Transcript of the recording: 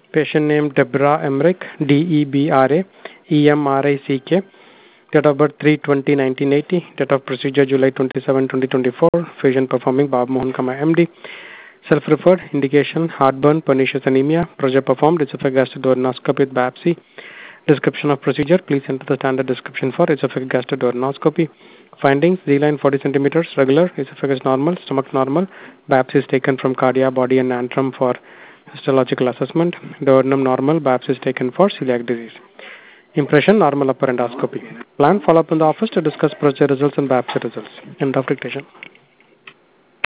Patient name Deborah Emrick, Debra Emrick. Date of birth 3/20/1980. Date of procedure July 27, 2024. Physician performing Bob Mohan, MD. Self-referred. Indication heartburn, pernicious anemia. Procedure performed esophageal duodenoscopy with biopsy. Description of procedure. Please enter the standard description for esophageal duodenoscopy. Findings: Z-line 40 centimeters, regular. Esophagus normal, stomach normal. Biopsy is taken from cardia, body, and antrum for histological assessment. Duodenum normal. Biopsy is taken for celiac disease. Impression: normal upper endoscopy. Plan: follow up in the office to discuss procedure results and biopsy results. End of dictation.